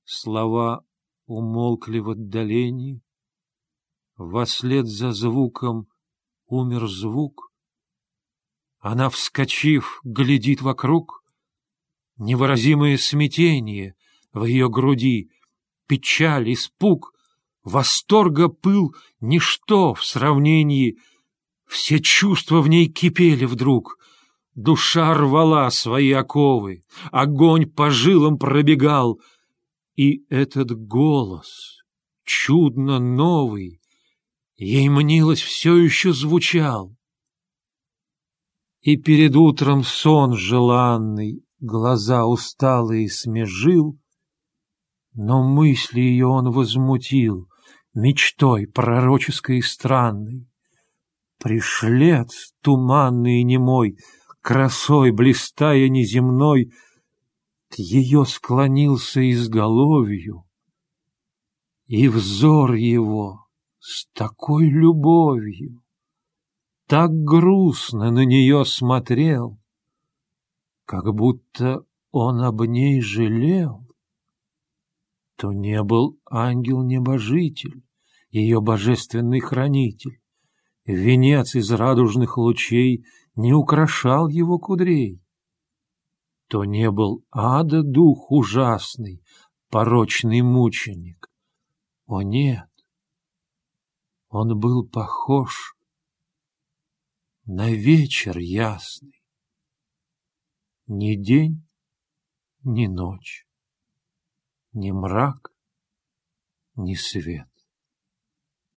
Слова умолкли в отдалении, Вослед за звуком умер звук. Она, вскочив, глядит вокруг. Невыразимое смятение в ее груди, печаль, испуг, восторга пыл — ничто в сравнении. Все чувства в ней кипели вдруг. Душа рвала свои оковы, огонь по жилам пробегал. И этот голос, чудно новый, ей мнилось, все еще звучал. И перед утром сон желанный глаза усталые смежил, но мысли ее он возмутил мечтой пророческой и странной. Пришлец туманный и немой, красой блистая неземной, к ее склонился изголовью, и взор его с такой любовью так грустно на нее смотрел, как будто он об ней жалел. То не был ангел-небожитель, ее божественный хранитель. Венец из радужных лучей не украшал его кудрей. То не был ада дух ужасный, порочный мученик. О нет, он был похож на вечер ясный. Ни день, ни ночь, ни мрак, ни свет.